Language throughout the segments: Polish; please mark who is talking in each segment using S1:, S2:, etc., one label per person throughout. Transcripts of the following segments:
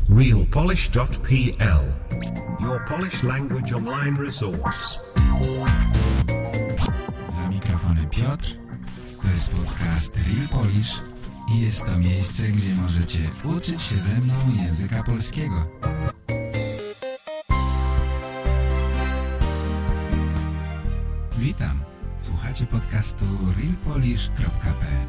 S1: realpolish.pl, your Polish language online resource.
S2: Za mikrofonem Piotr, to jest podcast Real Polish i jest to miejsce, gdzie możecie uczyć się ze mną języka polskiego. Witam, słuchacie podcastu realpolish.pl.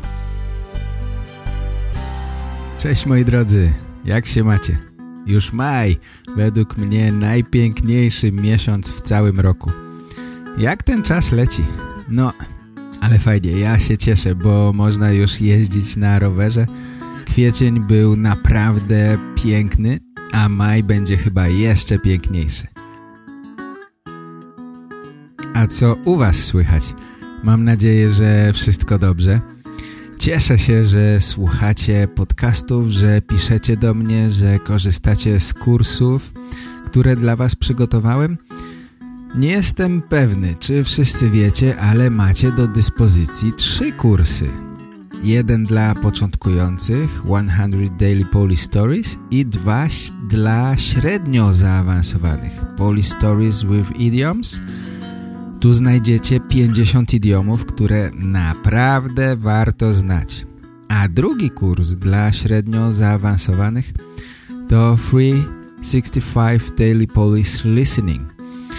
S2: Cześć moi drodzy, jak się macie? Już maj, według mnie najpiękniejszy miesiąc w całym roku. Jak ten czas leci? No, ale fajnie, ja się cieszę, bo można już jeździć na rowerze. Kwiecień był naprawdę piękny, a maj będzie chyba jeszcze piękniejszy. A co u was słychać? Mam nadzieję, że wszystko dobrze. Cieszę się, że słuchacie podcastów, że piszecie do mnie, że korzystacie z kursów, które dla was przygotowałem. Nie jestem pewny, czy wszyscy wiecie, ale macie do dyspozycji 3 kursy. Jeden dla początkujących, 100 Daily Polish Stories, i 2 dla średnio zaawansowanych, Polish Stories with Idioms. Tu znajdziecie 50 idiomów, które naprawdę warto znać. A drugi kurs dla średnio zaawansowanych to 365 Daily Polish Listening.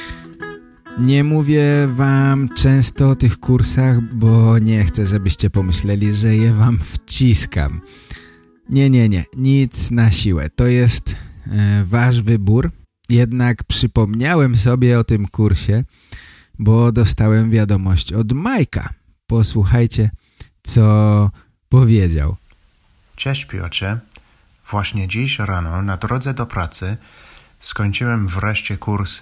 S2: Nie mówię wam często o tych kursach, bo nie chcę, żebyście pomyśleli, że je wam wciskam. Nie, nic na siłę. To jest wasz wybór. Jednak przypomniałem sobie o tym kursie, bo dostałem wiadomość od Majka. Posłuchajcie, co powiedział.
S3: Cześć Piotrze. Właśnie dziś rano na drodze do pracy skończyłem wreszcie kurs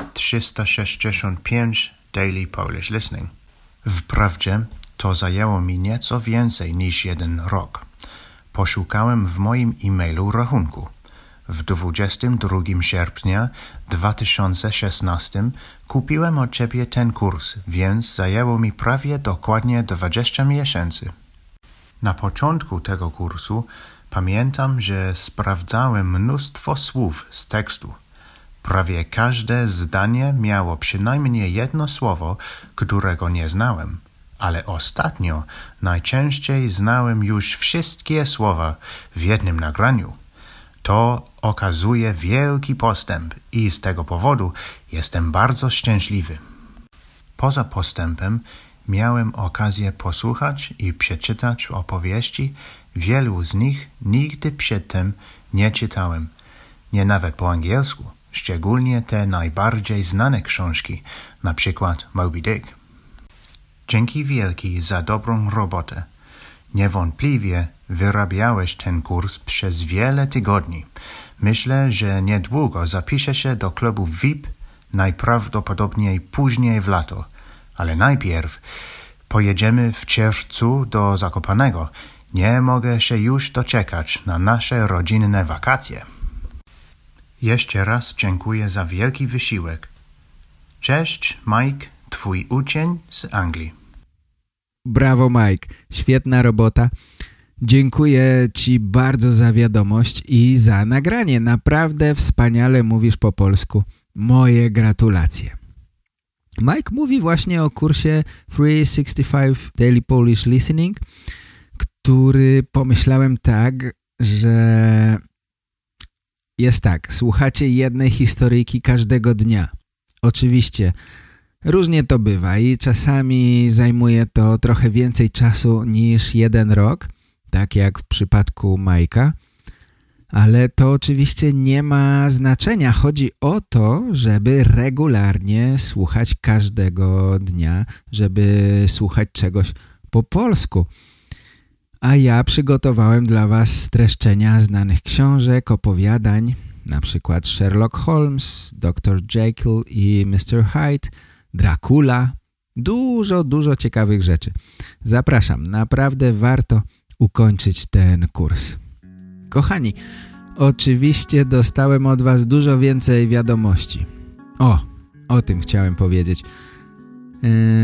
S3: 365 Daily Polish Listening. Wprawdzie to zajęło mi nieco więcej niż 1 rok. Poszukałem w moim e-mailu rachunku. W 22 sierpnia 2016 kupiłem od ciebie ten kurs, więc zajęło mi prawie dokładnie 20 miesięcy. Na początku tego kursu pamiętam, że sprawdzałem mnóstwo słów z tekstu. Prawie każde zdanie miało przynajmniej jedno słowo, którego nie znałem, ale ostatnio najczęściej znałem już wszystkie słowa w jednym nagraniu. To okazuje wielki postęp i z tego powodu jestem bardzo szczęśliwy. Poza postępem miałem okazję posłuchać i przeczytać opowieści. Wielu z nich nigdy przedtem nie czytałem, nie nawet po angielsku, szczególnie te najbardziej znane książki, na przykład Moby Dick. Dzięki wielki za dobrą robotę. Niewątpliwie wyrabiałeś ten kurs przez wiele tygodni. Myślę, że niedługo zapiszę się do klubu VIP, najprawdopodobniej później w lato. Ale najpierw pojedziemy w czerwcu do Zakopanego. Nie mogę się już doczekać na nasze rodzinne wakacje. Jeszcze raz dziękuję za wielki wysiłek. Cześć, Mike, twój uczeń z Anglii.
S2: Brawo Mike, świetna robota. Dziękuję ci bardzo za wiadomość i za nagranie. Naprawdę wspaniale mówisz po polsku. Moje gratulacje. Mike mówi właśnie o kursie 365 Daily Polish Listening, który pomyślałem tak, że jest tak. Słuchacie jednej historyjki każdego dnia. Oczywiście różnie to bywa i czasami zajmuje to trochę więcej czasu niż 1 rok, tak jak w przypadku Majka, ale to oczywiście nie ma znaczenia. Chodzi o to, żeby regularnie słuchać każdego dnia, żeby słuchać czegoś po polsku. A ja przygotowałem dla was streszczenia znanych książek, opowiadań, na przykład Sherlock Holmes, Dr. Jekyll i Mr. Hyde, Dracula. Dużo ciekawych rzeczy. Zapraszam, naprawdę warto ukończyć ten kurs. Kochani, oczywiście dostałem od was dużo więcej wiadomości. O tym chciałem powiedzieć.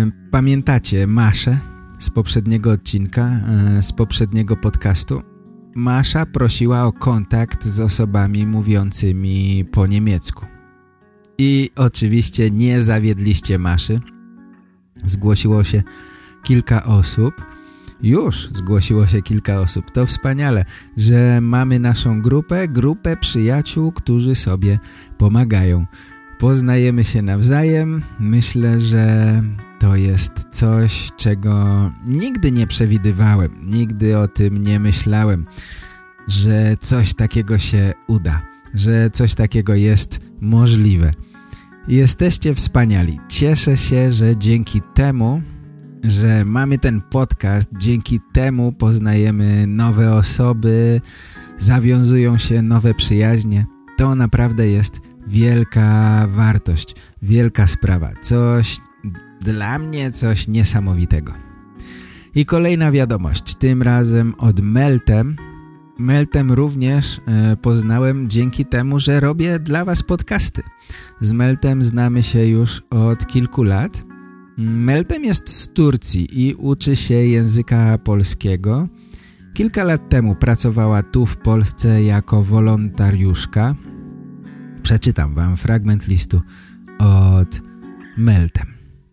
S2: Pamiętacie Maszę z poprzedniego odcinka, z poprzedniego podcastu? Masza prosiła o kontakt z osobami mówiącymi po niemiecku. I oczywiście nie zawiedliście Maszy. Zgłosiło się kilka osób. Już zgłosiło się kilka osób. To wspaniale, że mamy naszą grupę przyjaciół, którzy sobie pomagają. Poznajemy się nawzajem. Myślę, że to jest coś, czego nigdy nie przewidywałem. Nigdy o tym nie myślałem, że coś takiego się uda, że coś takiego jest możliwe. Jesteście wspaniali. Cieszę się, że dzięki temu, że mamy ten podcast, dzięki temu poznajemy nowe osoby, zawiązują się nowe przyjaźnie. To naprawdę jest wielka wartość, wielka sprawa. Coś dla mnie, coś niesamowitego. I kolejna wiadomość, tym razem od Meltem. Meltem również poznałem dzięki temu, że robię dla was podcasty. Z Meltem znamy się już od kilku lat. Meltem jest z Turcji i uczy się języka polskiego. Kilka lat temu pracowała tu w Polsce jako wolontariuszka. Przeczytam wam fragment listu od Meltem.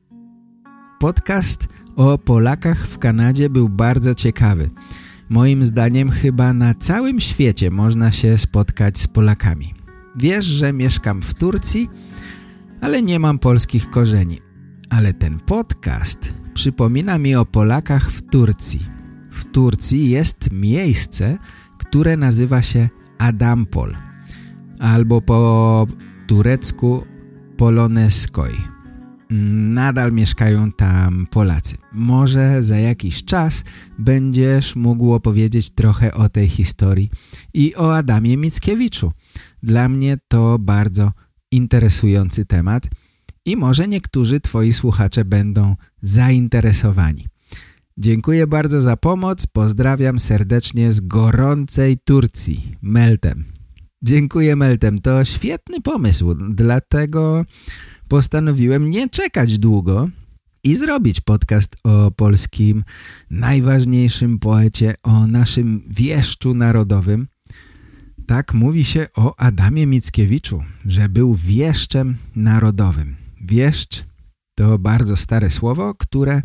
S2: Podcast o Polakach w Kanadzie był bardzo ciekawy. Moim zdaniem chyba na całym świecie można się spotkać z Polakami. Wiesz, że mieszkam w Turcji, ale nie mam polskich korzeni. Ale ten podcast przypomina mi o Polakach w Turcji. W Turcji jest miejsce, które nazywa się Adampol, albo po turecku Polonezköy. Nadal mieszkają tam Polacy. Może za jakiś czas będziesz mógł opowiedzieć trochę o tej historii i o Adamie Mickiewiczu. Dla mnie to bardzo interesujący temat i może niektórzy twoi słuchacze będą zainteresowani. Dziękuję bardzo za pomoc. Pozdrawiam serdecznie z gorącej Turcji. Meltem. Dziękuję, Meltem. To świetny pomysł, dlatego postanowiłem nie czekać długo i zrobić podcast o polskim najważniejszym poecie, o naszym wieszczu narodowym. Tak mówi się o Adamie Mickiewiczu, że był wieszczem narodowym. Wieszcz to bardzo stare słowo, które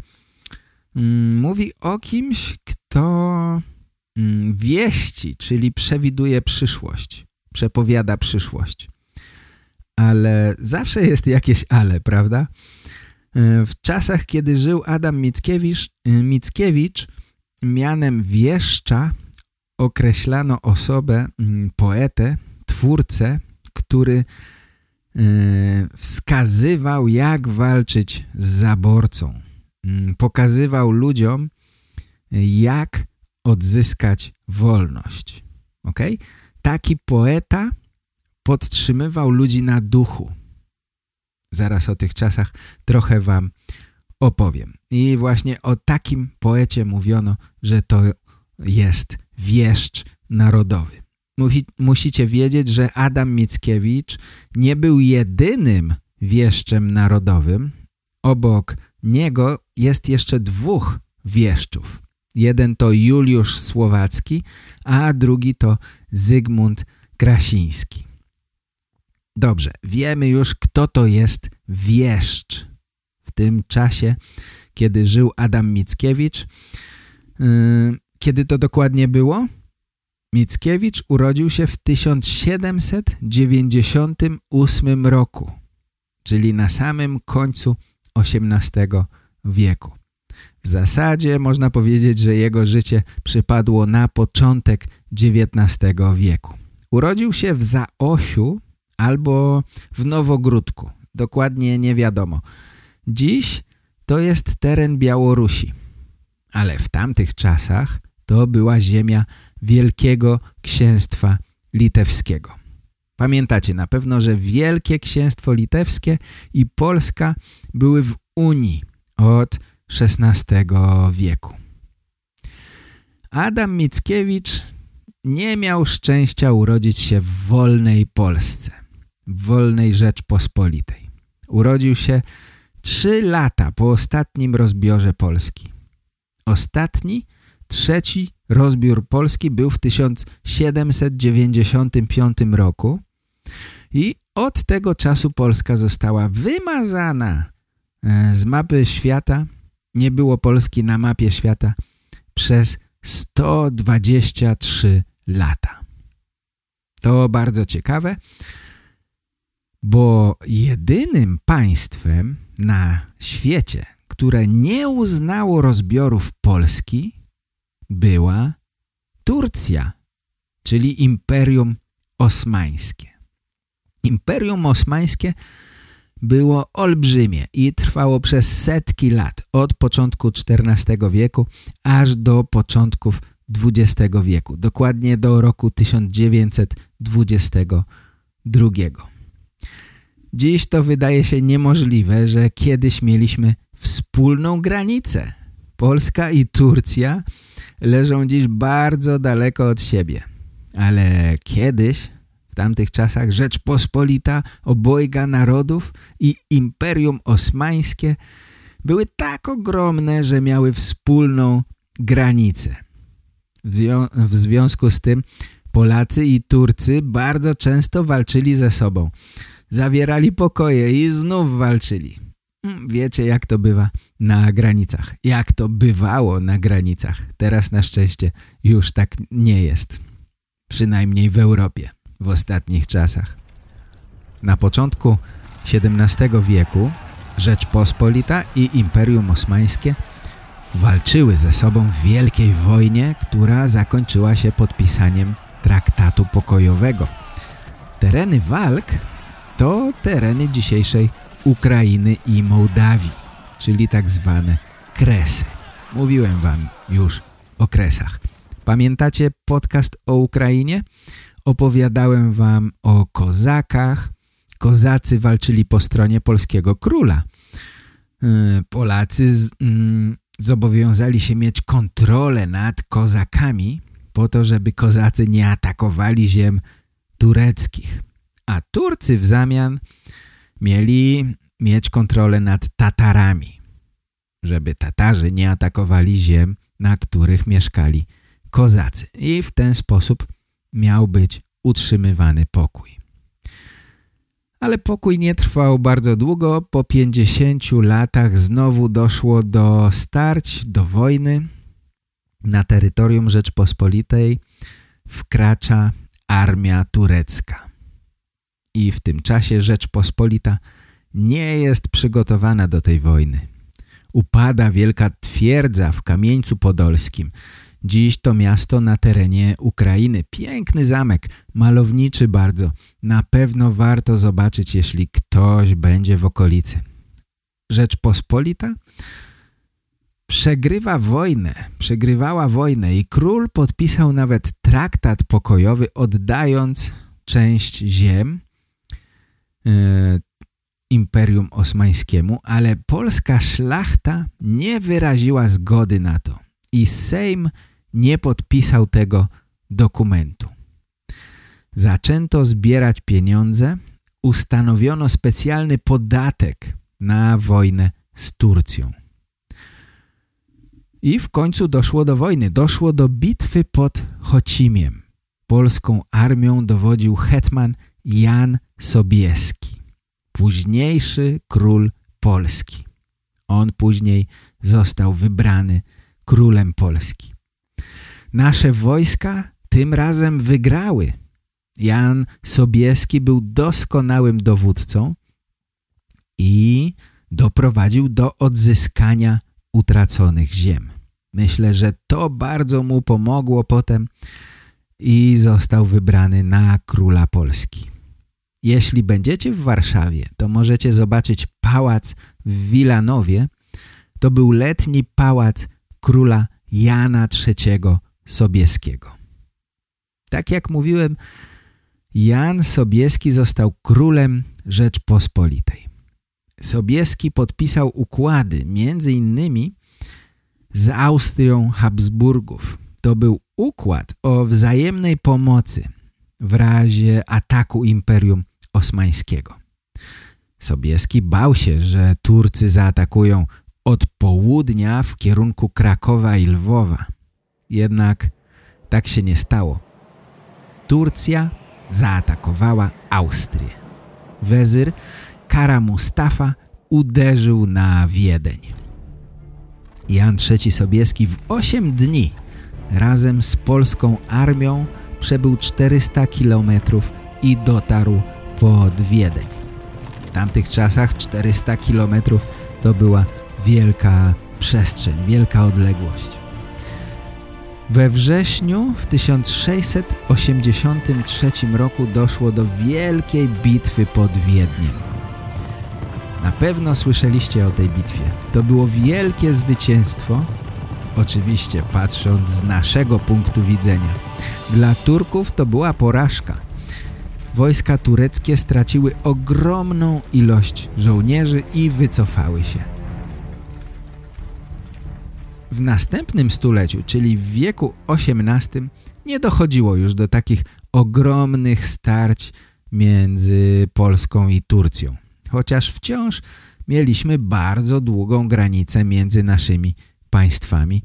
S2: mówi o kimś, kto wieści, czyli przewiduje przyszłość, przepowiada przyszłość. Ale zawsze jest jakieś ale, prawda? W czasach, kiedy żył Adam Mickiewicz, mianem wieszcza określano osobę, poetę, twórcę, który wskazywał, jak walczyć z zaborcą. Pokazywał ludziom, jak odzyskać wolność. Okay? Taki poeta podtrzymywał ludzi na duchu. Zaraz o tych czasach trochę wam opowiem. I właśnie o takim poecie mówiono, że to jest wieszcz narodowy. Musicie wiedzieć, że Adam Mickiewicz nie był jedynym wieszczem narodowym. Obok niego jest jeszcze dwóch wieszczów. Jeden to Juliusz Słowacki, a drugi to Zygmunt Krasiński. Dobrze, wiemy już, kto to jest wieszcz. W tym czasie, kiedy żył Adam Mickiewicz, kiedy to dokładnie było? Mickiewicz urodził się w 1798 roku, czyli na samym końcu XVIII wieku. W zasadzie można powiedzieć, że jego życie przypadło na początek XIX wieku. Urodził się w Zaosiu albo w Nowogródku. Dokładnie nie wiadomo. Dziś to jest teren Białorusi. Ale w tamtych czasach to była ziemia Wielkiego Księstwa Litewskiego. Pamiętacie na pewno, że Wielkie Księstwo Litewskie i Polska były w Unii od XVI wieku. Adam Mickiewicz nie miał szczęścia urodzić się w wolnej Polsce, w wolnej Rzeczpospolitej. Urodził się 3 lata po ostatnim rozbiorze Polski. Ostatni, 3. rozbiór Polski był w 1795 roku i od tego czasu Polska została wymazana z mapy świata. Nie było Polski na mapie świata przez 123 lata. To bardzo ciekawe, bo jedynym państwem na świecie, które nie uznało rozbiorów Polski, była Turcja, czyli Imperium Osmańskie. Imperium Osmańskie było olbrzymie i trwało przez setki lat, od początku XIV wieku aż do początków XX wieku, dokładnie do roku 1922. Dziś to wydaje się niemożliwe, że kiedyś mieliśmy wspólną granicę. Polska i Turcja leżą dziś bardzo daleko od siebie, ale kiedyś, w tamtych czasach, Rzeczpospolita, obojga narodów i Imperium Osmańskie były tak ogromne, że miały wspólną granicę. W związku z tym Polacy i Turcy bardzo często walczyli ze sobą. Zawierali pokoje i znów walczyli. Wiecie, jak to bywa na granicach. Jak to bywało na granicach. Teraz na szczęście już tak nie jest. Przynajmniej w Europie w ostatnich czasach. Na początku XVII wieku Rzeczpospolita i Imperium Osmańskie walczyły ze sobą w wielkiej wojnie, która zakończyła się podpisaniem traktatu pokojowego. Tereny walk to tereny dzisiejszej Ukrainy i Mołdawii, czyli tak zwane Kresy. Mówiłem wam już o Kresach. Pamiętacie podcast o Ukrainie? Opowiadałem wam o kozakach. Kozacy walczyli po stronie polskiego króla. Polacy zobowiązali się mieć kontrolę nad kozakami po to, żeby kozacy nie atakowali ziem tureckich. A Turcy w zamian mieli mieć kontrolę nad Tatarami, żeby Tatarzy nie atakowali ziem, na których mieszkali kozacy. I w ten sposób miał być utrzymywany pokój. Ale pokój nie trwał bardzo długo. Po 50 latach znowu doszło do starć, do wojny. Na terytorium Rzeczpospolitej wkracza armia turecka. I w tym czasie Rzeczpospolita nie jest przygotowana do tej wojny. Upada wielka twierdza w Kamieńcu Podolskim. Dziś to miasto na terenie Ukrainy. Piękny zamek, malowniczy bardzo. Na pewno warto zobaczyć, jeśli ktoś będzie w okolicy. Rzeczpospolita przegrywała wojnę i król podpisał nawet traktat pokojowy, oddając część ziem Imperium Osmańskiemu, ale polska szlachta nie wyraziła zgody na to i Sejm nie podpisał tego dokumentu. Zaczęto zbierać pieniądze, ustanowiono specjalny podatek na wojnę z Turcją. I w końcu doszło do wojny, doszło do bitwy pod Chocimiem. Polską armią dowodził hetman Jan Sobieski, późniejszy król Polski. On później został wybrany królem Polski. Nasze wojska tym razem wygrały. Jan Sobieski był doskonałym dowódcą i doprowadził do odzyskania utraconych ziem. Myślę, że to bardzo mu pomogło potem i został wybrany na króla Polski. Jeśli będziecie w Warszawie, to możecie zobaczyć pałac w Wilanowie. To był letni pałac króla Jana III Sobieskiego. Tak jak mówiłem, Jan Sobieski został królem Rzeczpospolitej. Sobieski podpisał układy między innymi z Austrią Habsburgów. To był układ o wzajemnej pomocy w razie ataku Imperium Osmańskiego. Sobieski bał się, że Turcy zaatakują od południa w kierunku Krakowa i Lwowa. Jednak tak się nie stało. Turcja zaatakowała Austrię. Wezyr Kara Mustafa uderzył na Wiedeń. Jan III Sobieski w 8 dni razem z polską armią przebył 400 kilometrów i dotarł pod Wiedeń. W tamtych czasach 400 kilometrów to była wielka przestrzeń, wielka odległość. We wrześniu w 1683 roku doszło do wielkiej bitwy pod Wiedniem. Na pewno słyszeliście o tej bitwie. To było wielkie zwycięstwo, oczywiście patrząc z naszego punktu widzenia. Dla Turków to była porażka. Wojska tureckie straciły ogromną ilość żołnierzy i wycofały się. W następnym stuleciu, czyli w wieku XVIII, nie dochodziło już do takich ogromnych starć między Polską i Turcją. Chociaż wciąż mieliśmy bardzo długą granicę między naszymi państwami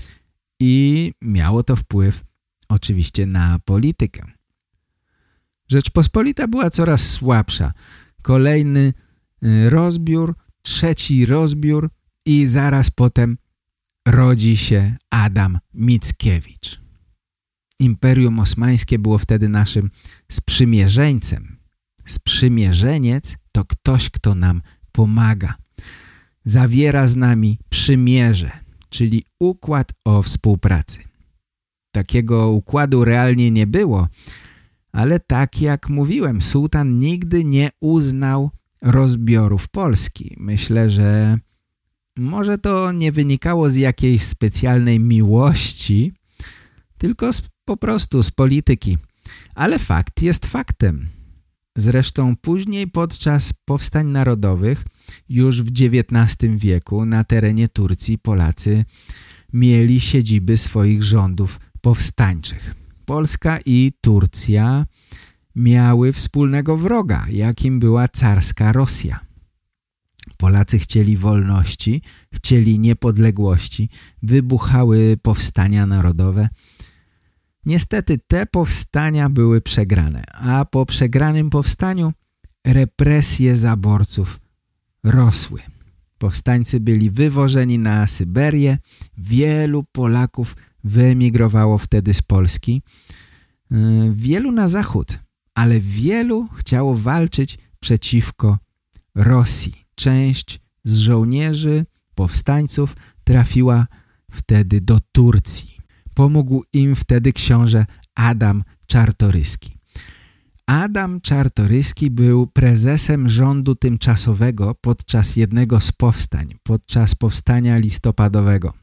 S2: i miało to wpływ oczywiście na politykę. Rzeczpospolita była coraz słabsza. Kolejny rozbiór, trzeci rozbiór i zaraz potem rodzi się Adam Mickiewicz. Imperium Osmańskie było wtedy naszym sprzymierzeńcem. Sprzymierzeniec to ktoś, kto nam pomaga. Zawiera z nami przymierze, czyli układ o współpracy. Takiego układu realnie nie było, ale tak jak mówiłem, sułtan nigdy nie uznał rozbiorów Polski. Myślę, że może to nie wynikało z jakiejś specjalnej miłości, tylko po prostu z polityki. Ale fakt jest faktem. Zresztą później podczas powstań narodowych, już w XIX wieku na terenie Turcji Polacy mieli siedziby swoich rządów powstańczych. Polska i Turcja miały wspólnego wroga, jakim była carska Rosja. Polacy chcieli wolności, chcieli niepodległości, wybuchały powstania narodowe. Niestety te powstania były przegrane, a po przegranym powstaniu represje zaborców rosły. Powstańcy byli wywożeni na Syberię, wielu Polaków wyemigrowało wtedy z Polski, wielu na zachód, ale wielu chciało walczyć przeciwko Rosji. Część z żołnierzy, powstańców trafiła wtedy do Turcji. Pomógł im wtedy książę Adam Czartoryski. Adam Czartoryski był prezesem rządu tymczasowego podczas jednego z powstań, podczas powstania listopadowego.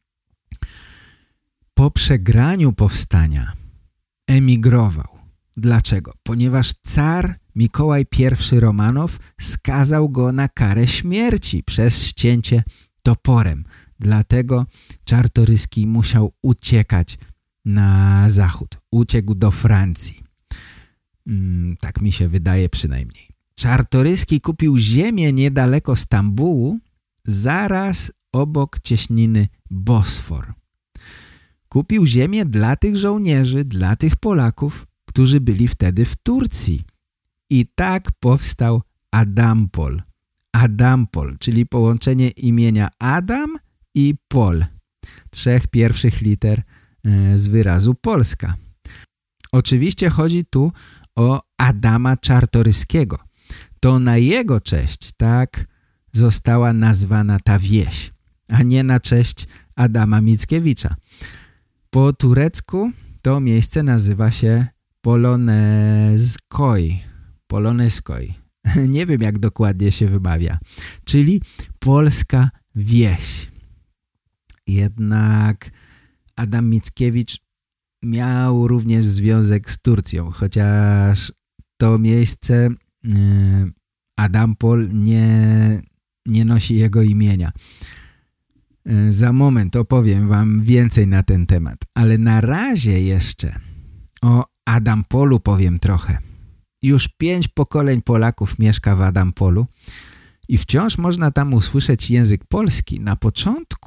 S2: Po przegraniu powstania emigrował. Dlaczego? Ponieważ car Mikołaj I Romanow skazał go na karę śmierci przez ścięcie toporem. Dlatego Czartoryski musiał uciekać na zachód. Uciekł do Francji. Tak mi się wydaje przynajmniej. Czartoryski kupił ziemię niedaleko Stambułu, zaraz obok cieśniny Bosfor. Kupił ziemię dla tych żołnierzy, dla tych Polaków, którzy byli wtedy w Turcji. I tak powstał Adampol. Adampol, czyli połączenie imienia Adam i Pol. 3 pierwszych liter z wyrazu Polska. Oczywiście chodzi tu o Adama Czartoryskiego. To na jego cześć tak została nazwana ta wieś, a nie na cześć Adama Mickiewicza. Po turecku to miejsce nazywa się Polonezkoj. Polonezkoj. Nie wiem, jak dokładnie się wymawia. Czyli polska wieś. Jednak Adam Mickiewicz miał również związek z Turcją, chociaż to miejsce Adampol nie nosi jego imienia. Za moment opowiem wam więcej na ten temat, ale na razie jeszcze o Adampolu powiem trochę. Już 5 pokoleń Polaków mieszka w Adampolu i wciąż można tam usłyszeć język polski. Na początku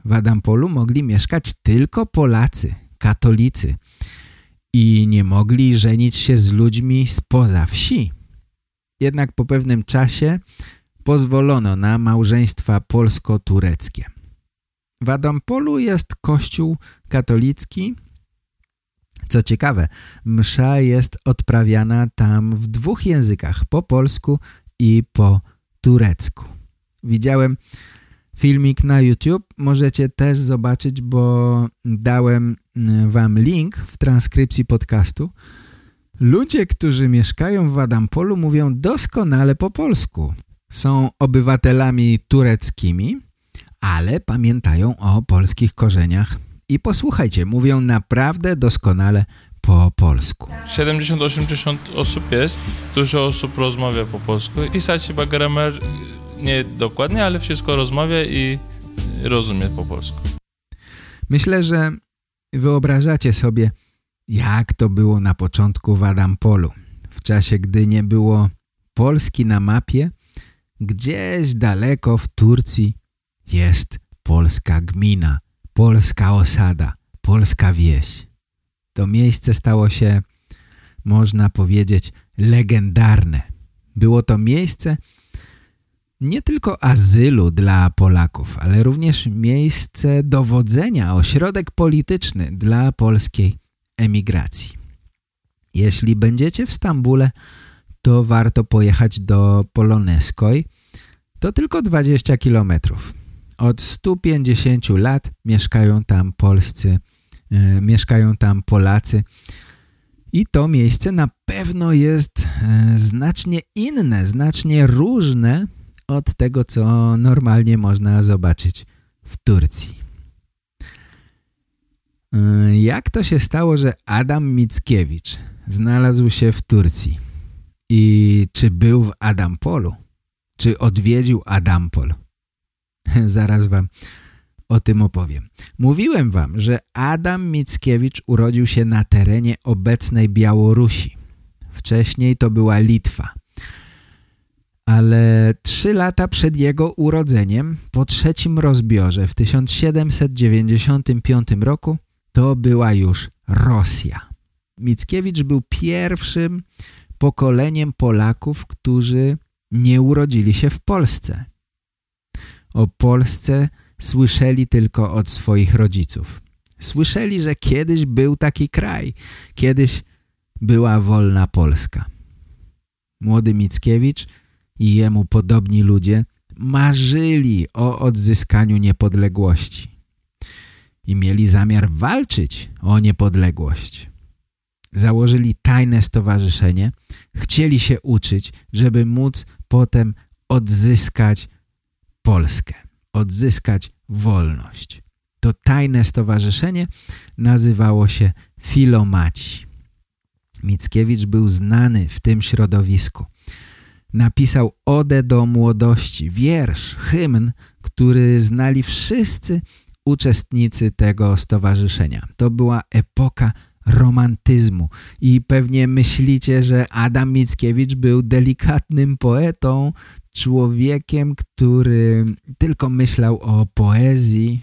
S2: W Adampolu mogli mieszkać tylko Polacy, katolicy i nie mogli żenić się z ludźmi spoza wsi. Jednak po pewnym czasie pozwolono na małżeństwa polsko-tureckie. W Adampolu jest kościół katolicki. Co ciekawe, msza jest odprawiana tam w 2 językach, po polsku i po turecku. Widziałem filmik na YouTube, możecie też zobaczyć, bo dałem wam link w transkrypcji podcastu. Ludzie, którzy mieszkają w Adampolu, mówią doskonale po polsku. Są obywatelami tureckimi, ale pamiętają o polskich korzeniach i posłuchajcie, mówią naprawdę doskonale po polsku.
S4: 70-80 osób jest, dużo osób rozmawia po polsku. Pisać chyba grammar nie dokładnie, ale wszystko rozmawia i rozumie po polsku.
S2: Myślę, że wyobrażacie sobie, jak to było na początku w Adampolu. W czasie, gdy nie było Polski na mapie, gdzieś daleko w Turcji jest polska gmina, polska osada, polska wieś. To miejsce stało się, można powiedzieć, legendarne. Było to miejsce nie tylko azylu dla Polaków, ale również miejsce dowodzenia, ośrodek polityczny dla polskiej emigracji. Jeśli będziecie w Stambule, to warto pojechać do Polonezkoj. To tylko 20 kilometrów. Od 150 lat mieszkają tam Polacy i to miejsce na pewno jest znacznie inne, znacznie różne od tego, co normalnie można zobaczyć w Turcji. Jak to się stało, że Adam Mickiewicz znalazł się w Turcji? I czy był w Adampolu? Czy odwiedził Adampol? Zaraz wam o tym opowiem. Mówiłem wam, że Adam Mickiewicz urodził się na terenie obecnej Białorusi. Wcześniej to była Litwa. Ale 3 lata przed jego urodzeniem, po 3. rozbiorze w 1795 roku, to była już Rosja. Mickiewicz był pierwszym pokoleniem Polaków, którzy nie urodzili się w Polsce. O Polsce słyszeli tylko od swoich rodziców. Słyszeli, że kiedyś był taki kraj, kiedyś była wolna Polska. Młody Mickiewicz i jemu podobni ludzie marzyli o odzyskaniu niepodległości i mieli zamiar walczyć o niepodległość. Założyli tajne stowarzyszenie, chcieli się uczyć, żeby móc potem odzyskać Polskę, odzyskać wolność. To tajne stowarzyszenie nazywało się Filomaci. Mickiewicz był znany w tym środowisku. Napisał Odę do młodości, wiersz, hymn, który znali wszyscy uczestnicy tego stowarzyszenia. To była epoka romantyzmu i pewnie myślicie, że Adam Mickiewicz był delikatnym poetą, człowiekiem, który tylko myślał o poezji.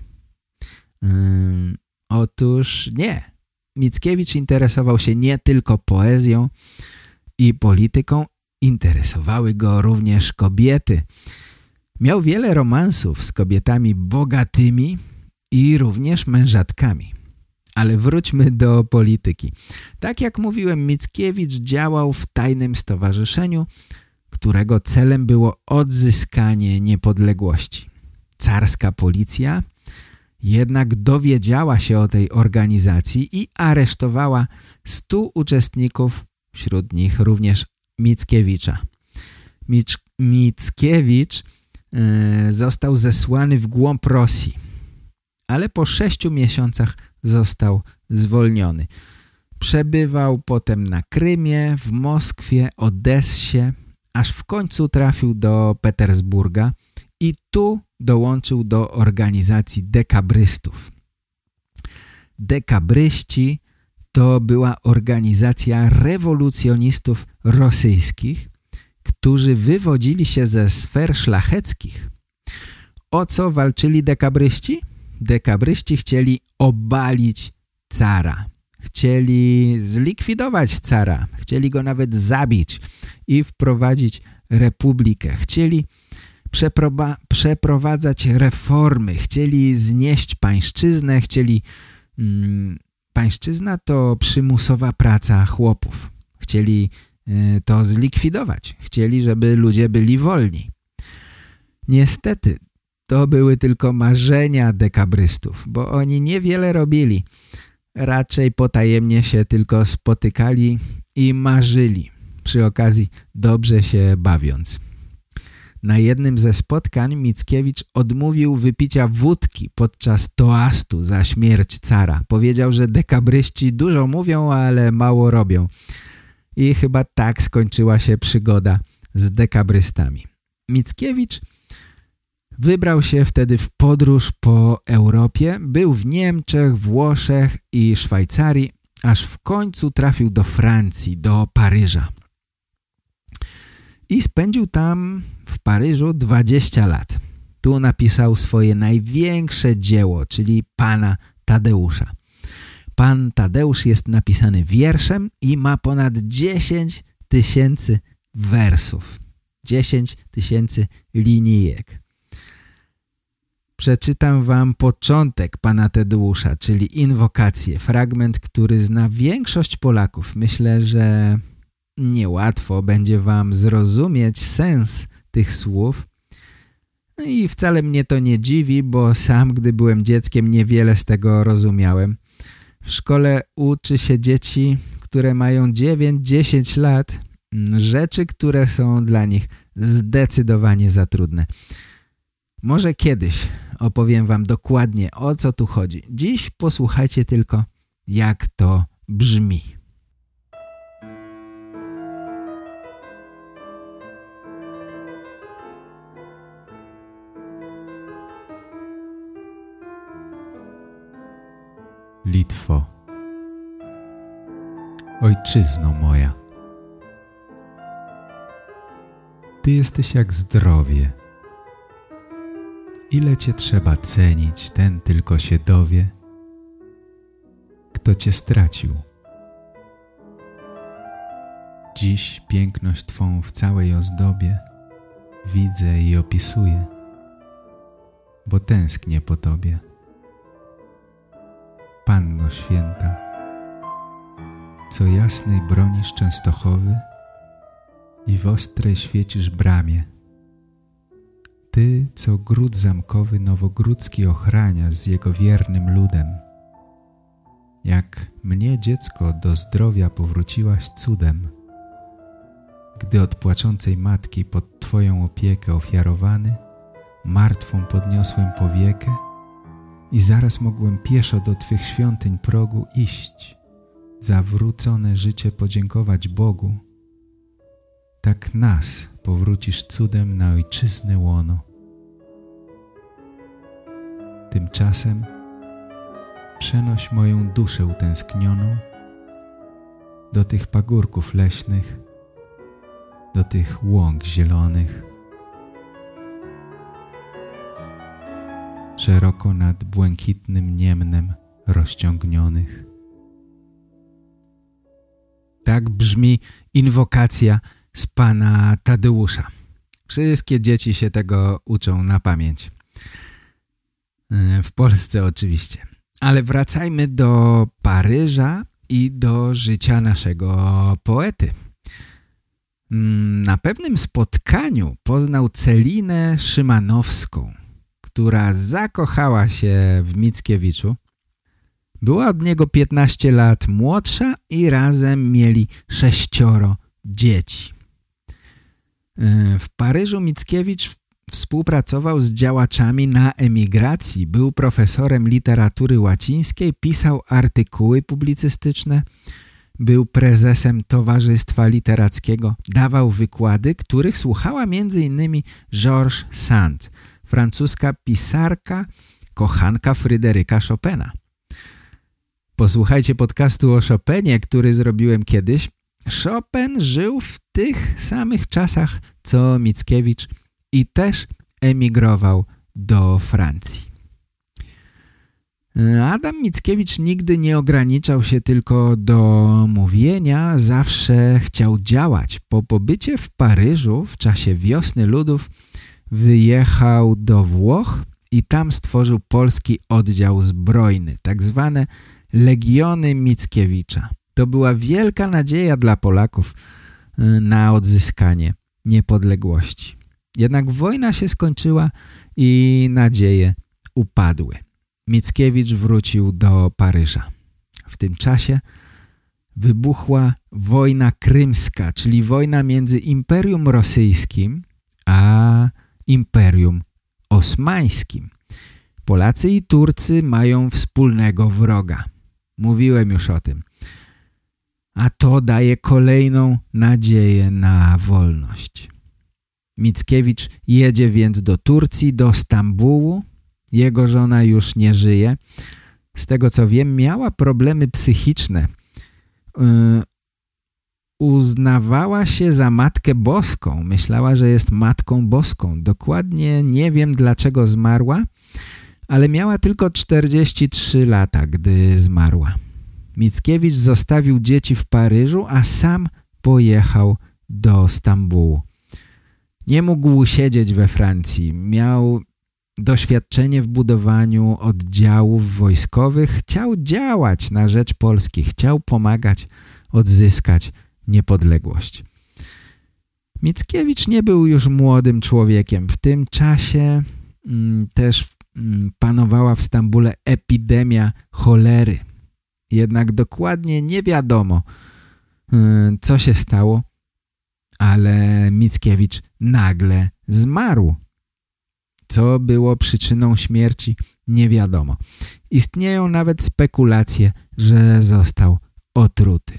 S2: Otóż nie. Mickiewicz interesował się nie tylko poezją i polityką, interesowały go również kobiety. Miał wiele romansów z kobietami bogatymi i również mężatkami. Ale wróćmy do polityki. Tak jak mówiłem, Mickiewicz działał w tajnym stowarzyszeniu, którego celem było odzyskanie niepodległości. Carska policja jednak dowiedziała się o tej organizacji i aresztowała 100 uczestników, wśród nich również Mickiewicza. Mickiewicz został zesłany w głąb Rosji, ale po 6 miesiącach został zwolniony. Przebywał potem na Krymie, w Moskwie, Odessie, aż w końcu trafił do Petersburga i tu dołączył do organizacji dekabrystów. Dekabryści to była organizacja rewolucjonistów rosyjskich, którzy wywodzili się ze sfer szlacheckich. O co walczyli dekabryści? dekabryści chcieli obalić cara. Chcieli zlikwidować cara. Chcieli go nawet zabić i wprowadzić republikę. Chcieli przeprowadzać reformy. Chcieli znieść pańszczyznę. Pańszczyzna to przymusowa praca chłopów. Chcieli to zlikwidować. Chcieli, żeby ludzie byli wolni. Niestety, to były tylko marzenia dekabrystów, bo oni niewiele robili. Raczej potajemnie się tylko spotykali i marzyli, przy okazji dobrze się bawiąc. Na jednym ze spotkań Mickiewicz odmówił wypicia wódki podczas toastu za śmierć cara. Powiedział, że dekabryści dużo mówią, ale mało robią. I chyba tak skończyła się przygoda z dekabrystami. Mickiewicz wybrał się wtedy w podróż po Europie. Był w Niemczech, Włoszech i Szwajcarii, aż w końcu trafił do Francji, do Paryża. I spędził tam w Paryżu 20 lat. Tu napisał swoje największe dzieło, czyli Pana Tadeusza. Pan Tadeusz jest napisany wierszem i ma ponad 10 000 wersów. 10 000 linijek. Przeczytam wam początek Pana Tadeusza, czyli inwokację. Fragment, który zna większość Polaków. Myślę, że niełatwo będzie wam zrozumieć sens tych słów. No i wcale mnie to nie dziwi, bo sam, gdy byłem dzieckiem, niewiele z tego rozumiałem. W szkole uczy się dzieci, które mają 9-10 lat, rzeczy, które są dla nich zdecydowanie za trudne. Może kiedyś opowiem wam dokładnie, o co tu chodzi. Dziś posłuchajcie tylko, jak to brzmi.
S5: Litwo, ojczyzno moja, Ty jesteś jak zdrowie. Ile Cię trzeba cenić, ten tylko się dowie, kto Cię stracił. Dziś piękność Twą w całej ozdobie widzę i opisuję, bo tęsknię po Tobie. Panno Święta, co jasnej bronisz Częstochowy i w ostrej świecisz bramie. Ty, co gród zamkowy Nowogródzki ochraniasz z jego wiernym ludem. Jak mnie, dziecko, do zdrowia powróciłaś cudem, gdy od płaczącej matki pod Twoją opiekę ofiarowany, martwą podniosłem powiekę i zaraz mogłem pieszo do Twych świątyń progu iść, za wrócone życie podziękować Bogu. Tak nas powrócisz cudem na ojczyznę łono. Tymczasem przenoś moją duszę utęsknioną do tych pagórków leśnych, do tych łąk zielonych, szeroko nad błękitnym niemnem rozciągnionych.
S2: Tak brzmi inwokacja z Pana Tadeusza. Wszystkie dzieci się tego uczą na pamięć. W Polsce oczywiście. Ale wracajmy do Paryża i do życia naszego poety. Na pewnym spotkaniu poznał Celinę Szymanowską, która zakochała się w Mickiewiczu. Była od niego 15 lat młodsza i razem mieli 6 dzieci. W Paryżu Mickiewicz współpracował z działaczami na emigracji, był profesorem literatury łacińskiej, pisał artykuły publicystyczne, był prezesem Towarzystwa Literackiego, dawał wykłady, których słuchała m.in. Georges Sand, francuska pisarka, kochanka Fryderyka Chopina. Posłuchajcie podcastu o Chopinie, który zrobiłem kiedyś. Chopin żył w tych samych czasach co Mickiewicz i też emigrował do Francji. Adam Mickiewicz nigdy nie ograniczał się tylko do mówienia, zawsze chciał działać. Po pobycie w Paryżu w czasie Wiosny Ludów wyjechał do Włoch i tam stworzył polski oddział zbrojny, tak zwane Legiony Mickiewicza. To była wielka nadzieja dla Polaków na odzyskanie niepodległości. Jednak wojna się skończyła i nadzieje upadły. Mickiewicz wrócił do Paryża. W tym czasie wybuchła wojna krymska, czyli wojna między Imperium Rosyjskim a Imperium Osmańskim. Polacy i Turcy mają wspólnego wroga. Mówiłem już o tym. A to daje kolejną nadzieję na wolność. Mickiewicz jedzie więc do Turcji, do Stambułu. Jego żona już nie żyje. Z tego co wiem, miała problemy psychiczne. Uznawała się za Matkę Boską. Myślała, że jest Matką Boską. Dokładnie nie wiem, dlaczego zmarła, ale miała tylko 43 lata, gdy zmarła. Mickiewicz zostawił dzieci w Paryżu, a sam pojechał do Stambułu. Nie mógł siedzieć we Francji. Miał doświadczenie w budowaniu oddziałów wojskowych. Chciał działać na rzecz Polski. Chciał pomagać odzyskać niepodległość. Mickiewicz nie był już młodym człowiekiem. W tym czasie też panowała w Stambule epidemia cholery. Jednak dokładnie nie wiadomo, co się stało, ale Mickiewicz nagle zmarł. Co było przyczyną śmierci, nie wiadomo. Istnieją nawet spekulacje, że został otruty.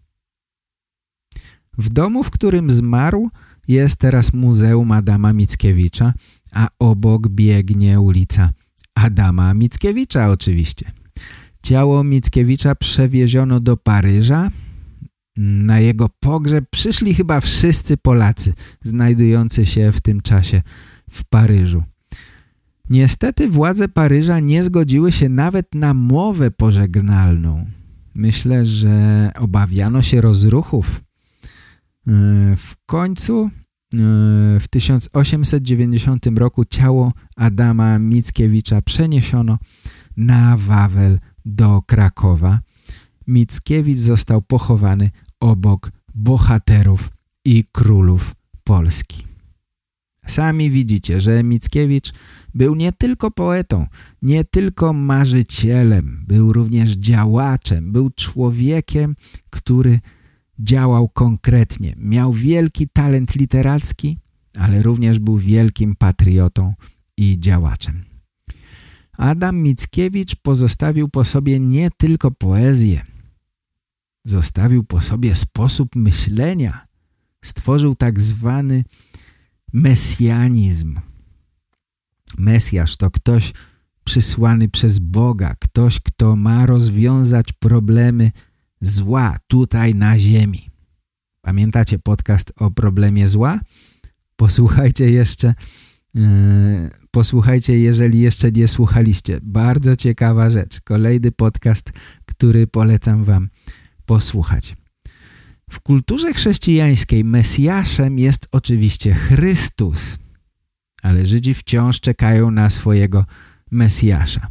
S2: W domu, w którym zmarł, jest teraz Muzeum Adama Mickiewicza, a obok biegnie ulica Adama Mickiewicza oczywiście. Ciało Mickiewicza przewieziono do Paryża. Na jego pogrzeb przyszli chyba wszyscy Polacy znajdujący się w tym czasie w Paryżu. Niestety władze Paryża nie zgodziły się nawet na mowę pożegnalną. Myślę, że obawiano się rozruchów. W końcu w 1890 roku ciało Adama Mickiewicza przeniesiono na Wawel do Krakowa. Mickiewicz został pochowany obok bohaterów i królów Polski. Sami widzicie, że Mickiewicz był nie tylko poetą, nie tylko marzycielem, był również działaczem, był człowiekiem, który działał konkretnie. Miał wielki talent literacki, ale również był wielkim patriotą i działaczem. Adam Mickiewicz pozostawił po sobie nie tylko poezję, zostawił po sobie sposób myślenia, stworzył tak zwany mesjanizm. Mesjasz to ktoś przysłany przez Boga, ktoś, kto ma rozwiązać problemy zła tutaj na ziemi. Pamiętacie podcast o problemie zła? Posłuchajcie jeszcze, jeżeli jeszcze nie słuchaliście. Bardzo ciekawa rzecz. Kolejny podcast, który polecam wam posłuchać. W kulturze chrześcijańskiej Mesjaszem jest oczywiście Chrystus, ale Żydzi wciąż czekają na swojego Mesjasza.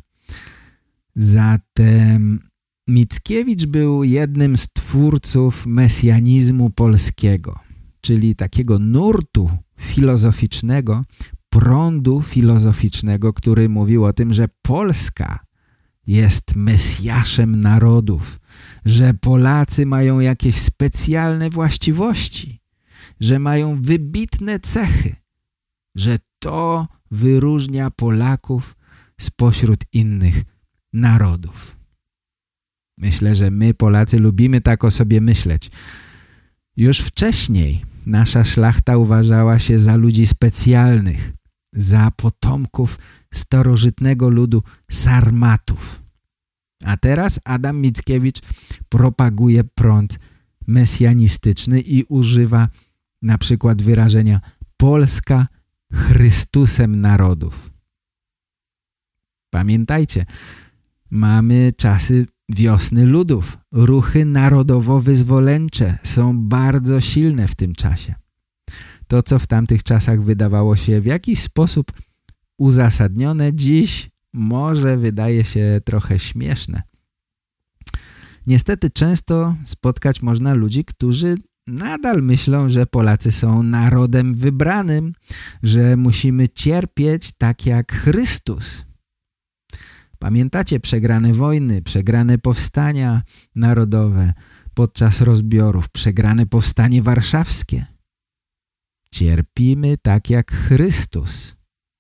S2: Zatem Mickiewicz był jednym z twórców mesjanizmu polskiego, czyli takiego nurtu filozoficznego, prądu filozoficznego, który mówił o tym, że Polska jest Mesjaszem narodów, że Polacy mają jakieś specjalne właściwości, że mają wybitne cechy, że to wyróżnia Polaków spośród innych narodów. Myślę, że my Polacy lubimy tak o sobie myśleć. Już wcześniej nasza szlachta uważała się za ludzi specjalnych, za potomków starożytnego ludu Sarmatów. A teraz Adam Mickiewicz propaguje prąd mesjanistyczny i używa na przykład wyrażenia Polska Chrystusem narodów. Pamiętajcie, Mamy czasy wiosny ludów. Ruchy narodowo-wyzwoleńcze są bardzo silne w tym czasie. To, co w tamtych czasach wydawało się w jakiś sposób uzasadnione, dziś może wydaje się trochę śmieszne. Niestety często spotkać można ludzi, którzy nadal myślą, że Polacy są narodem wybranym, że musimy cierpieć tak jak Chrystus. Pamiętacie przegrane wojny, przegrane powstania narodowe podczas rozbiorów, przegrane powstanie warszawskie. Cierpimy tak jak Chrystus.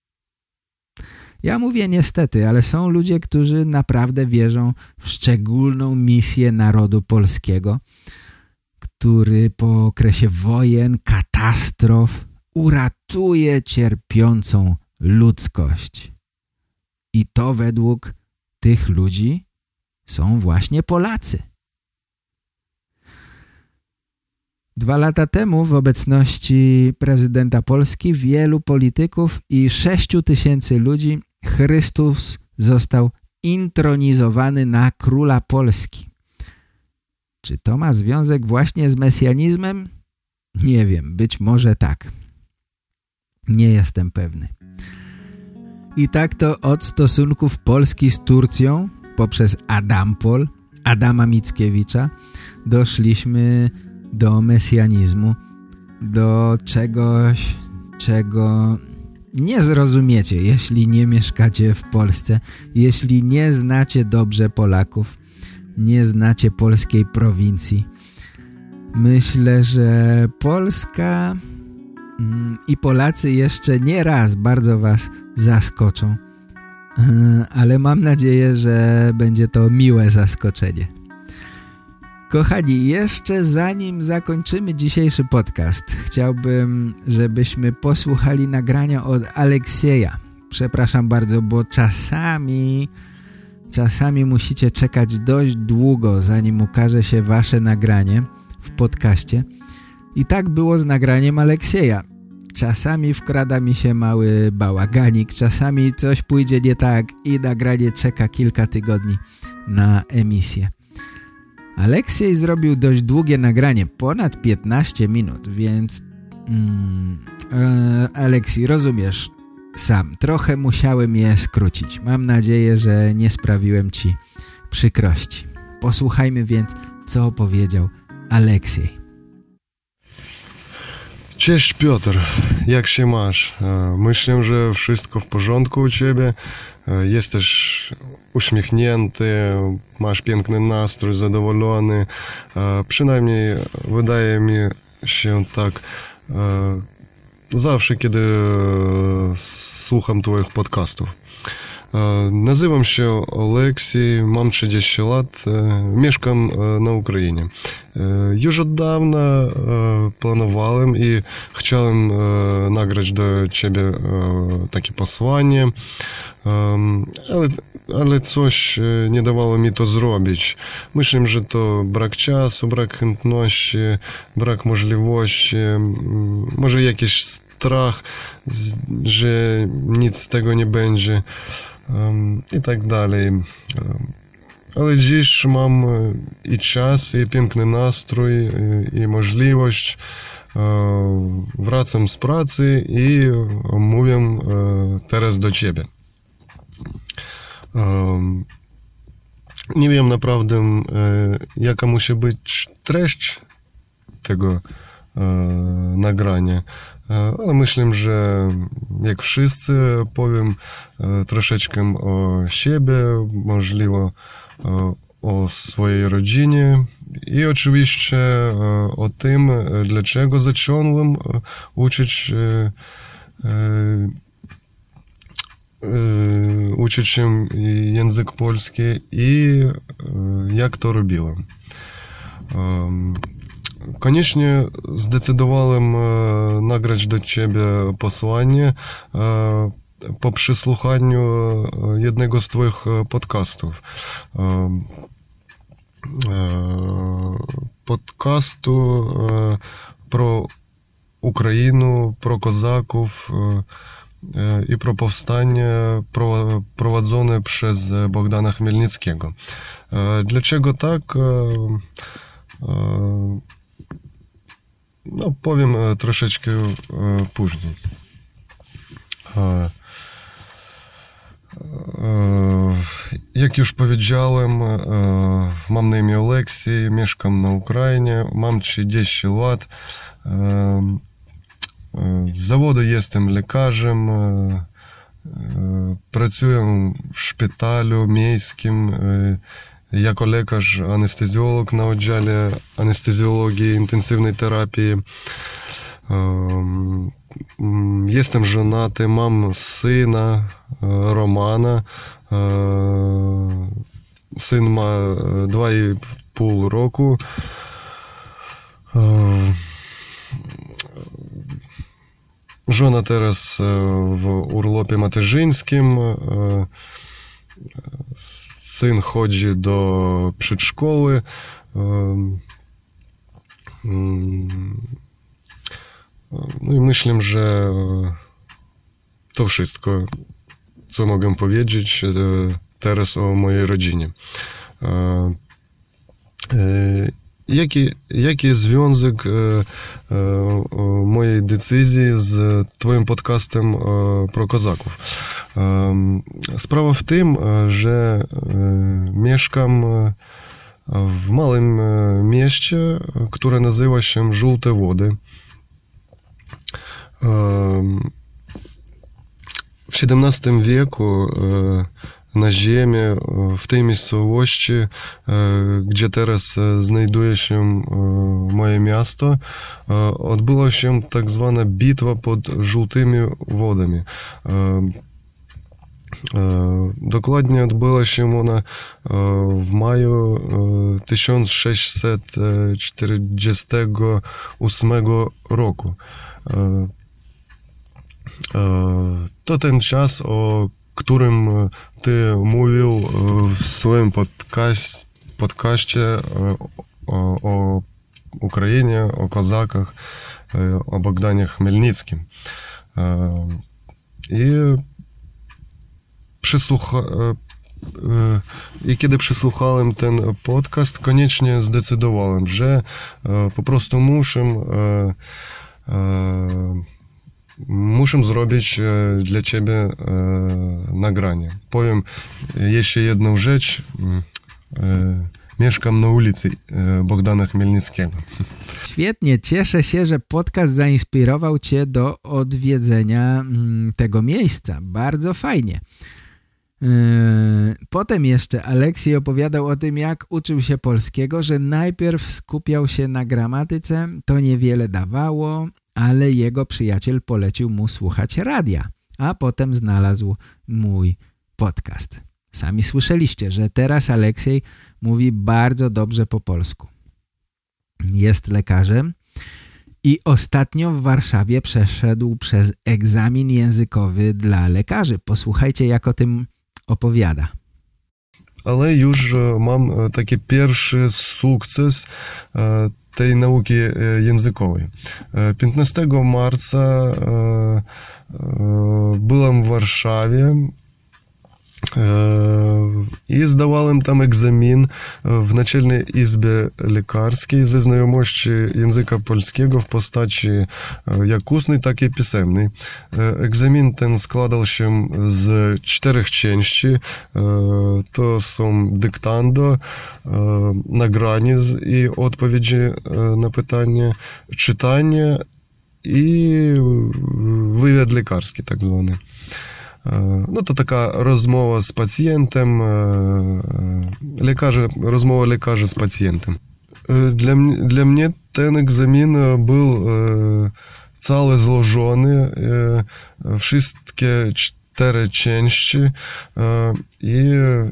S2: Ja mówię niestety, ale są ludzie, którzy naprawdę wierzą w szczególną misję narodu polskiego, który po okresie wojen, katastrof uratuje cierpiącą ludzkość. I to według tych ludzi są właśnie Polacy. 2 lata temu w obecności prezydenta Polski, wielu polityków i 6 000 ludzi Chrystus został intronizowany na króla Polski. Czy to ma związek właśnie z mesjanizmem? Nie wiem, być może tak. Nie jestem pewny. I tak to od stosunków Polski z Turcją poprzez Adampol, Adama Mickiewicza doszliśmy do mesjanizmu, do czegoś, czego nie zrozumiecie, jeśli nie mieszkacie w Polsce, jeśli nie znacie dobrze Polaków, nie znacie polskiej prowincji. Myślę, że Polska i Polacy jeszcze nie raz bardzo was zaskoczą, ale mam nadzieję, że będzie to miłe zaskoczenie. Kochani, jeszcze zanim zakończymy dzisiejszy podcast, chciałbym, żebyśmy posłuchali nagrania od Aleksieja. Przepraszam bardzo, bo czasami musicie czekać dość długo, zanim ukaże się wasze nagranie w podcaście. I tak było z nagraniem Aleksieja. Czasami wkrada mi się mały bałaganik, czasami coś pójdzie nie tak i nagranie czeka kilka tygodni na emisję. Aleksiej zrobił dość długie nagranie, ponad 15 minut, więc Aleksiej, rozumiesz sam, trochę musiałem je skrócić. Mam nadzieję, że nie sprawiłem ci przykrości. Posłuchajmy więc, co powiedział Aleksiej.
S6: Cześć Piotr, jak się masz? Myślę, że wszystko w porządku u ciebie. Jesteś uśmiechnięty, masz piękny nastrój, zadowolony. Przynajmniej wydaje mi się tak zawsze, kiedy słucham twoich podcastów. Nazywam się Aleksiej, mam 30 lat, mieszkam na Ukrainie. Już od dawna planowałem i chciałem nagrać do ciebie takie posłanie, ale coś nie dawało mi to zrobić. Myślę, że to brak czasu, brak chętności, brak możliwości, może jakiś strach, że nic z tego nie będzie i tak dalej. Ale dziś mam i czas, i piękny nastrój, i możliwość. Wracam z pracy i mówię teraz do ciebie. Nie wiem naprawdę, jaka musi być treść tego nagrania, ale myślę, że jak wszyscy powiem troszeczkę o siebie, możliwe o swojej rodzinie i oczywiście o tym, dlaczego zacząłem uczyć się język polski i jak to robiłem. Koniecznie zdecydowałem nagrać do ciebie posłanie po przesłuchaniu jednego z twoich podcastów. Podcastu про Україну, про козаків, i pro powstanie prowadzone przez Bogdana Chmielnickiego. Dlaczego tak? No, powiem troszeczkę później. Jak już powiedziałem, mam na imię Oleksiy, mieszkam na Ukrainie, mam 30 lat. Z zawodu jestem lekarzem, pracuję w szpitalu miejskim jako lekarz-anestezjolog na oddziale anestezjologii i intensywnej terapii. Jestem żonaty, mam syna Романа. Syn ma 2,5 roku. Żona teraz w urlopie macierzyńskim. Syn chodzi do przedszkoły. No i myślę, że to wszystko, co mogę powiedzieć teraz o mojej rodzinie. Jaki jest związek mojej decyzji z twoim podcastem pro kozaków? Sprawa w tym, że mieszkam w małym mieście, które nazywa się Żółte Wody. W XVII wieku na ziemię, w tej miejscowości, gdzie teraz znajduje się moje miasto, odbyła się tak zwana bitwa pod Żółtymi Wodami. Dokładnie odbyła się ona w maju 1648 roku. To ten czas, o którym ty mówił w swoim podcaście o Ukrainie, o kozakach, o Bogdanie Chmielnickim. I kiedy przesłuchałem ten podcast, koniecznie zdecydowałem, że po prostu muszę zrobić dla ciebie nagranie. Powiem jeszcze jedną rzecz. Mieszkam na ulicy Bogdana Chmielnickiego.
S2: Świetnie, cieszę się, że podcast zainspirował cię do odwiedzenia tego miejsca. Bardzo fajnie. Potem jeszcze Aleksiej opowiadał o tym, jak uczył się polskiego, że najpierw skupiał się na gramatyce, to niewiele dawało, ale jego przyjaciel polecił mu słuchać radia, a potem znalazł mój podcast. Sami słyszeliście, że teraz Aleksiej mówi bardzo dobrze po polsku. Jest lekarzem i ostatnio w Warszawie przeszedł przez egzamin językowy dla lekarzy. Posłuchajcie, jak o tym opowiada.
S6: Ale już mam taki pierwszy sukces tej nauki językowej. 15 marca byłem w Warszawie i zdawałem tam egzamin w Naczelnej Izbie Lekarskiej ze znajomości języka polskiego w postaci jak ustnej, tak i pisemnej. Egzamin ten składał się z 4 części. To są dyktando, nagranie i odpowiedzi na pytanie, czytanie i wywiad lekarski tak zwany. No to taka rozmowa z pacjentem, rozmowa lekarza z pacjentem. Dla mnie ten egzamin był cały złożony, wszystkie 4 części i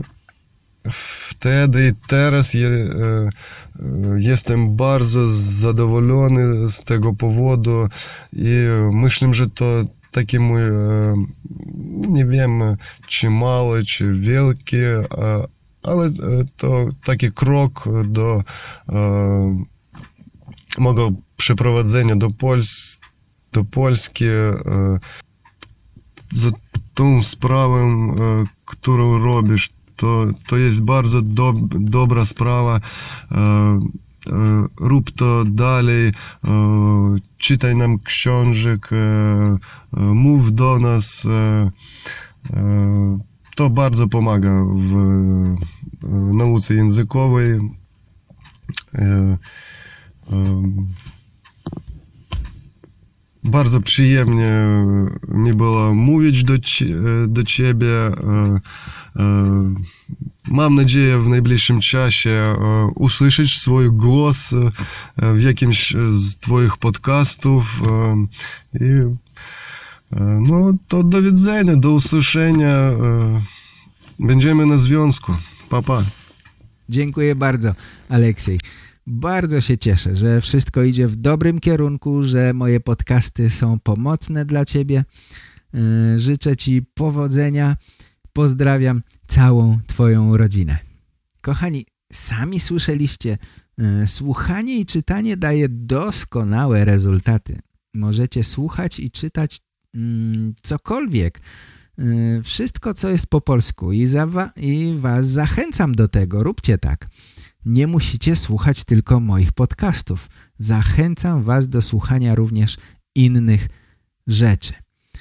S6: wtedy i teraz jestem bardzo zadowolony z tego powodu i myślę, że to taki mój, nie wiem, czy mały, czy wielki, ale to taki krok do mojego przeprowadzenia do Polski. za tą sprawę, którą robisz. To jest bardzo dobra sprawa. Rób to dalej, czytaj nam książek, mów do nas. To bardzo pomaga w nauce językowej. Bardzo przyjemnie mi było mówić do ciebie. Mam nadzieję w najbliższym czasie usłyszeć swój głos w jakimś z twoich podcastów. No to do widzenia, do usłyszenia. Będziemy na związku. Pa, pa.
S2: Dziękuję bardzo, Aleksiej. Bardzo się cieszę, że wszystko idzie w dobrym kierunku, że moje podcasty są pomocne dla ciebie. Życzę ci powodzenia. Pozdrawiam całą twoją rodzinę. Kochani, sami słyszeliście, słuchanie i czytanie daje doskonałe rezultaty. Możecie słuchać i czytać cokolwiek. Wszystko, co jest po polsku i was zachęcam do tego. Róbcie tak. Nie musicie słuchać tylko moich podcastów. Zachęcam was do słuchania również innych rzeczy.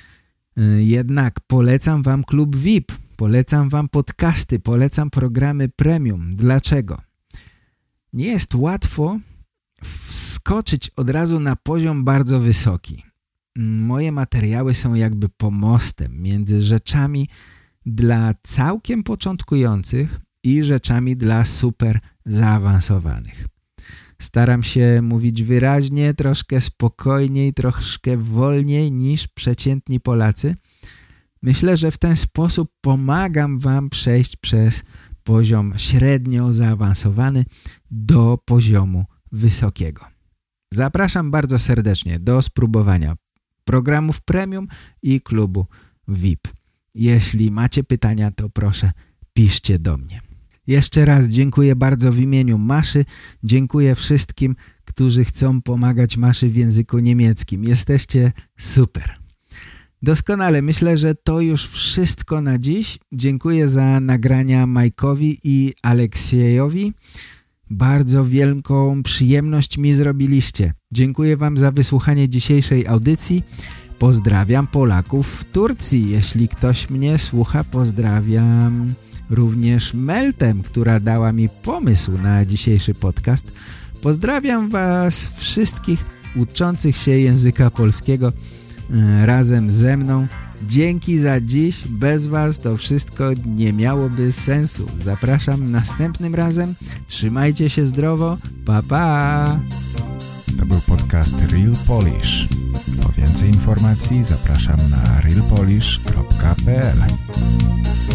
S2: Jednak polecam wam klub VIP, polecam wam podcasty, polecam programy premium. Dlaczego? Nie jest łatwo wskoczyć od razu na poziom bardzo wysoki. Moje materiały są jakby pomostem między rzeczami dla całkiem początkujących i rzeczami dla super zaawansowanych. Staram się mówić wyraźnie, troszkę spokojniej, troszkę wolniej niż przeciętni Polacy. Myślę, że w ten sposób pomagam wam przejść przez poziom średnio zaawansowany do poziomu wysokiego. Zapraszam bardzo serdecznie do spróbowania programów premium i klubu VIP. Jeśli macie pytania, to proszę piszcie do mnie. Jeszcze raz dziękuję bardzo w imieniu Maszy. Dziękuję wszystkim, którzy chcą pomagać Maszy w języku niemieckim. Jesteście super. Doskonale. Myślę, że to już wszystko na dziś. Dziękuję za nagrania Majkowi i Aleksiejowi. Bardzo wielką przyjemność mi zrobiliście. Dziękuję wam za wysłuchanie dzisiejszej audycji. Pozdrawiam Polaków w Turcji. Jeśli ktoś mnie słucha, pozdrawiam również Meltem, która dała mi pomysł na dzisiejszy podcast. Pozdrawiam was wszystkich uczących się języka polskiego razem ze mną. Dzięki za dziś. Bez was to wszystko nie miałoby sensu. Zapraszam następnym razem. Trzymajcie się zdrowo. Pa, pa!
S5: To był podcast Real Polish. Po więcej informacji zapraszam na realpolish.pl.